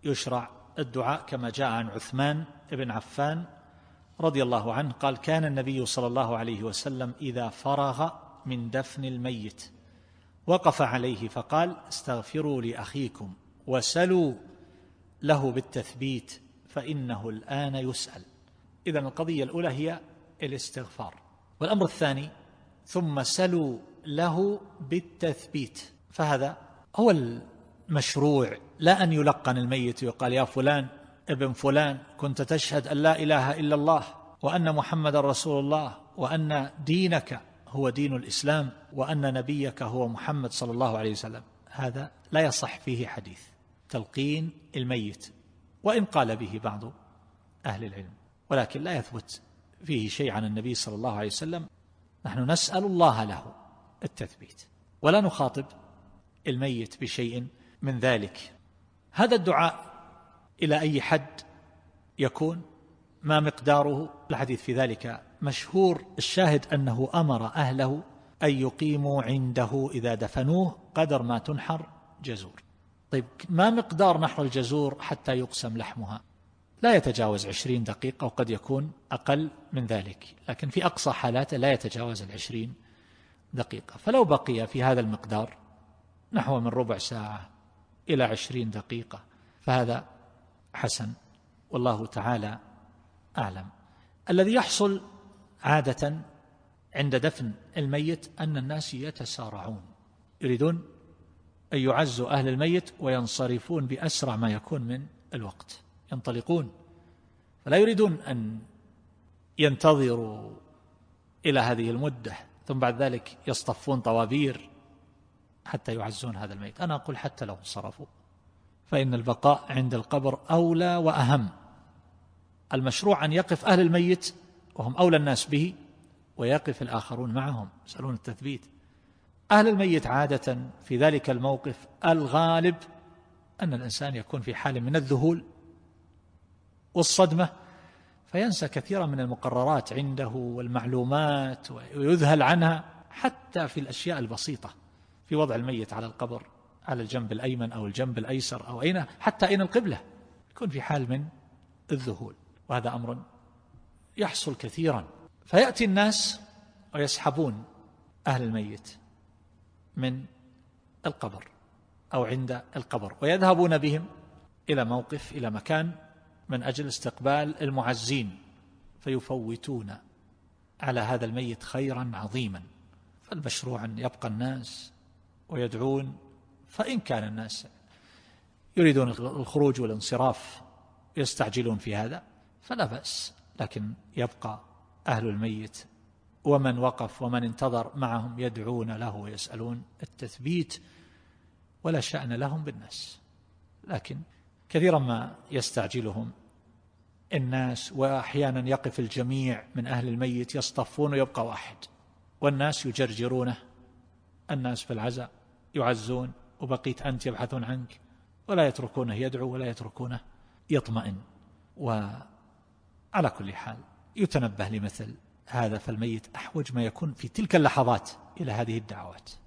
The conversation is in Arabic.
يشرع الدعاء كما جاء عن عثمان بن عفان رضي الله عنه قال: كان النبي صلى الله عليه وسلم إذا فرغ من دفن الميت وقف عليه فقال: استغفروا لأخيكم وسلوا له بالتثبيت فإنه الآن يسأل. إذن القضية الأولى هي الاستغفار. والأمر الثاني: ثم سلوا له بالتثبيت، فهذا هو المشروع، لا أن يلقن الميت ويقال: يا فلان ابن فلان كنت تشهد أن لا إله إلا الله وأن محمد رسول الله وأن دينك هو دين الإسلام وأن نبيك هو محمد صلى الله عليه وسلم. هذا لا يصح فيه حديث تلقين الميت، وإن قال به بعض أهل العلم، ولكن لا يثبت فيه شيء عن النبي صلى الله عليه وسلم. نحن نسأل الله له التثبيت ولا نخاطب الميت بشيء من ذلك. هذا الدعاء إلى أي حد يكون؟ ما مقداره؟ الحديث في ذلك مشهور. الشاهد أنه أمر أهله أن يقيموا عنده إذا دفنوه قدر ما تنحر جزور. طيب، ما مقدار نحر الجزور حتى يقسم لحمها؟ لا يتجاوز 20 دقيقة، وقد يكون أقل من ذلك، لكن في أقصى حالاته لا يتجاوز 20 دقيقة. فلو بقي في هذا المقدار نحو من ربع ساعة إلى 20 دقيقة فهذا حسن، والله تعالى أعلم. الذي يحصل عادة عند دفن الميت أن الناس يتسارعون، يريدون أن يعزوا أهل الميت وينصرفون بأسرع ما يكون من الوقت، ينطلقون، فلا يريدون أن ينتظروا إلى هذه المدة ثم بعد ذلك يصطفون طوابير حتى يعزون هذا الميت. أنا أقول حتى لو انصرفوا فإن البقاء عند القبر أولى وأهم. المشروع أن يقف أهل الميت وهم أولى الناس به، ويقف الآخرون معهم يسألون التثبيت. أهل الميت عادة في ذلك الموقف الغالب أن الإنسان يكون في حال من الذهول والصدمة، فينسى كثيرا من المقررات عنده والمعلومات ويذهل عنها، حتى في الأشياء البسيطة، في وضع الميت على القبر على الجنب الأيمن أو الجنب الأيسر أو حتى أين القبلة، يكون في حال من الذهول، وهذا أمر يحصل كثيرا. فيأتي الناس ويسحبون أهل الميت من القبر أو عند القبر ويذهبون بهم إلى موقف، إلى مكان من أجل استقبال المعزين، فيفوتون على هذا الميت خيرا عظيما. فالمشروع أن يبقى الناس ويدعون، فإن كان الناس يريدون الخروج والانصراف يستعجلون في هذا فلا بأس، لكن يبقى أهل الميت ومن وقف ومن انتظر معهم يدعون له ويسألون التثبيت، ولا شأن لهم بالناس. لكن كثيرا ما يستعجلهم الناس، وأحيانا يقف الجميع من أهل الميت يصطفون ويبقى واحد، والناس يجرجرونه، الناس في العزاء يعزون وبقيت أنت يبحثون عنك، ولا يتركونه يدعو ولا يتركونه يطمئن. وعلى كل حال يتنبه لمثل هذا، فالميت أحوج ما يكون في تلك اللحظات إلى هذه الدعوات.